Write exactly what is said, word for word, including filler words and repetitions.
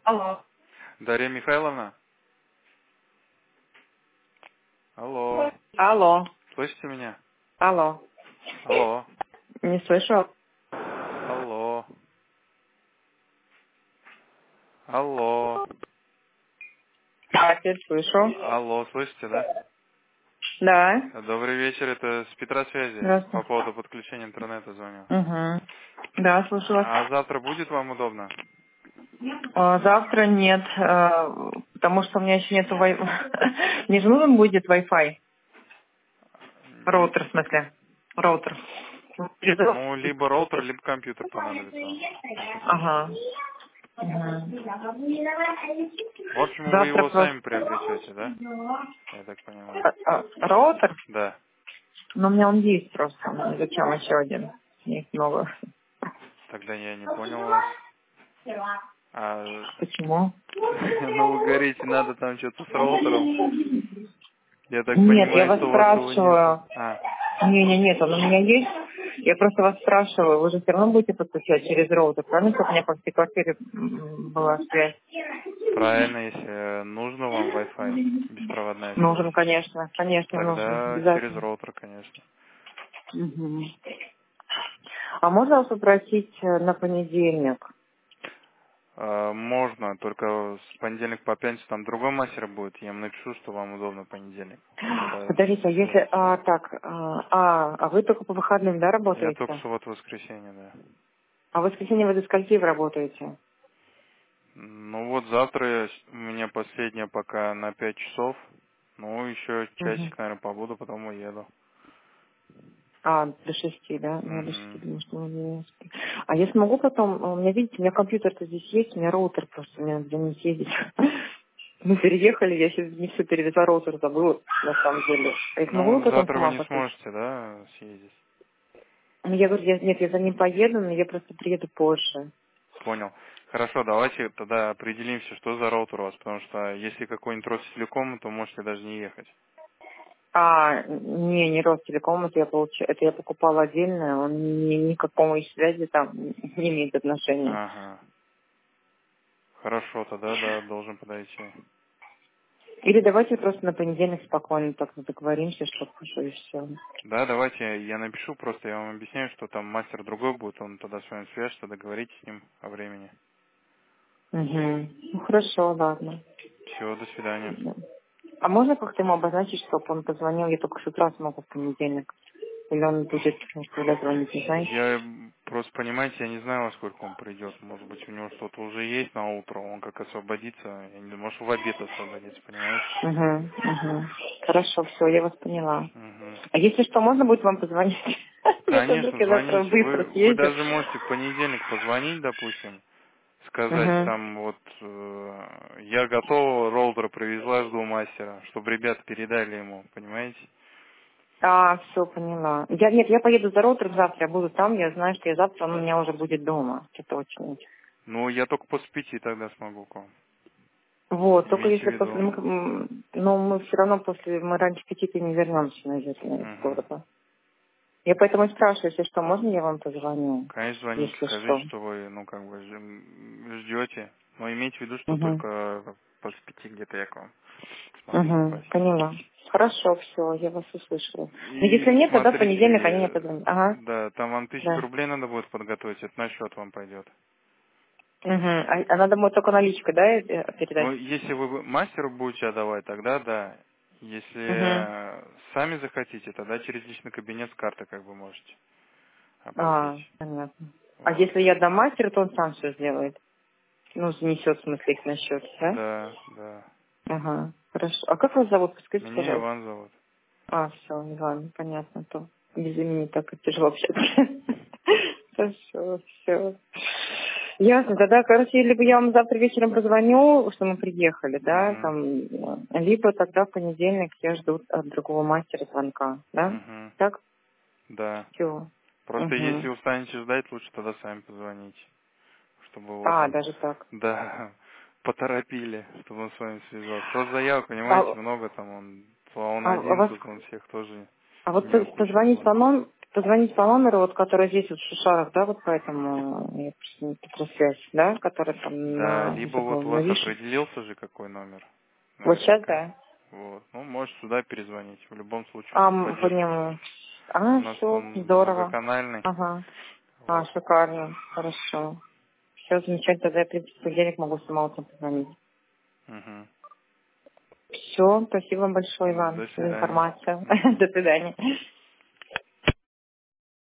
Алло. Дарья Михайловна? Алло. Алло. Слышите меня? Алло. Алло. Не слышу. Алло. Алло. Да, теперь слышу. Алло, слышите, да? Да. Добрый вечер, это с Петра связи. По Здравствуйте. поводу подключения интернета звоню. Угу. Да, слышу вас. А завтра будет вам удобно? А, завтра нет, а, потому что у меня еще нету вай... Мне же нужен будет Wi-Fi. Роутер, в смысле. Роутер. Ну, либо роутер, либо компьютер понадобится вам. Ага. Угу. В общем, вы Завтра его просто... сами приобретете, да? Я так понимаю. А, а, роутер? Да. Но у меня он есть просто. Зачем еще один? Их много. Тогда я не понял вас. А, Почему? ну, вы говорите, надо там что-то с роутером. Я так Нет, я понимаю, вас что у вас его нету. спрашиваю. А, Не, не, нет, он у меня есть. Я просто вас спрашиваю, вы же все равно будете подключать через роутер, правильно, чтобы у меня по всей квартире м, была связь? правильно, если нужно вам Wi-Fi, беспроводная связь, Нужен, конечно, конечно, нужен, тогда через обязательно. роутер, конечно. Мгм. А можно вас попросить э, на понедельник? А, можно, только с понедельника по пятницу там другой мастер будет. Я ему напишу, что вам удобно понедельник. Он тогда Подождите, а если, свяжется с а, вами. так, а, а, а вы только по выходным, да, Я только работаете? субботу-воскресенье, да. А в воскресенье вы до скольки вы работаете? Ну вот завтра у меня последняя пока на пять часов. Ну, еще Мгм. часик, наверное, побуду, потом уеду. А, до шести, да? Ну, я до шести Угу. думаю, что вы не успеете. А я смогу потом, у меня, видите, у меня компьютер-то здесь есть, у меня роутер просто, мне надо за ним съездить. Мы переехали, я сейчас не все перевезла, роутер забыла, на самом деле. А я смогу Ну, потом завтра вы сама не подключить? сможете, да, съездить? Ну, я говорю, я- нет, я за ним поеду, но я просто приеду позже. Понял. Хорошо, давайте тогда определимся, что за роутер у вас, потому что если какой-нибудь Ростелеком, то можете даже не ехать. А, не, не Ростелеком, это я получаю, это я покупала отдельно, он ни, никакой связи там не имеет отношения. Ага. Хорошо, тогда да, должен подойти. Или давайте просто на понедельник спокойно так договоримся, чтобы уже и все. Да, давайте я напишу, просто я вам объясняю, что там мастер другой будет, он тогда с вами свяжется, договоритесь с ним о времени. Угу. Ну хорошо, ладно. Все, до свидания. Да. А можно как-то ему обозначить, чтобы он позвонил, я только с утра смогу в понедельник? Или он будет, ну, когда звонить, не знаете? Я просто, понимаете, я не знаю, во сколько он придет. Может быть, у него что-то уже есть на утро, он как освободится, я не знаю, может, в обед освободится, понимаете? Угу, угу. Хорошо, все, я вас поняла. Угу. А если что, можно будет вам позвонить? Если вдруг Конечно, я завтра звоните. быстро Вы, вы съезжу. даже можете в понедельник позвонить, допустим, сказать Угу. там вот э, я готова, роутер привезла, жду мастера, чтобы ребята передали ему, понимаете? А, все, поняла. Я, нет, я поеду за роутером завтра, я буду там, я знаю, что я завтра, он у меня уже будет дома. Это точно. Ну, я только после пяти тогда смогу к вам. Вот, только Имейте в если после, виду. мы, м, ну, мы все равно после, мы раньше пяти-то не вернемся, наверное, из Угу. города. Я поэтому и спрашиваю, если что, можно я вам позвоню, Конечно, звоните, если скажите, что. что вы, ну, как бы, ждем- ждете. Но имейте в виду, что Угу. только после пяти где-то я к вам смогу Угу, попасть. поняла. Хорошо, все, я вас услышала. Но И если нет, тогда в понедельник они мне смотрите, позвонят. Ага, да, там вам тысячу да. рублей надо будет подготовить, это на счет вам пойдет. Угу. А, а надо будет только наличкой, да, э, Ну, передать? если вы мастеру будете отдавать, тогда да. Если Угу. э, сами захотите, тогда через личный кабинет с карты как бы можете оплатить. А, понятно. А Вот. если я дам мастеру, то он сам все сделает? Ну, занесет, в смысле, их на счет, да? Да, да. Ага, хорошо. А как вас зовут, подскажите, Меня пожалуйста? Иван зовут. А, все, Иван, понятно, то без имени так и тяжело общаться. Хорошо, все. Ясно, тогда, короче, либо я вам завтра вечером позвоню, что мы приехали, да, Угу. там, либо тогда в понедельник я жду от другого мастера звонка, да? Угу. Так? Да. Все. Просто если Угу. устанете ждать, лучше тогда сами позвоните. Чтобы вот, А, даже так. да, поторопили, чтобы он с вами связался. Просто заявок, А, понимаете, много там, он, то он а, а один, вас, тут он всех тоже, а у вот него по- куча позвонить по звонок. номеру, позвонить по номеру, вот, который здесь вот в Шишарах, да, вот поэтому я просто не тут связь, да, который там Да, на, либо вот забыл, у на вас Више. определился же какой номер. Вот сейчас, Наверняка. да. Вот. Ну, можешь сюда перезвонить. В любом случае у А, нас м, по поддержка. нему. У А, нас все, он здорово. многоканальный. Ага. А, Вот. шикарно, хорошо. Все замечательно, тогда я, в принципе, в понедельник могу сама утром позвонить. Угу. Все, спасибо вам большое, Иван, До за свидания. информацию. Угу. До свидания.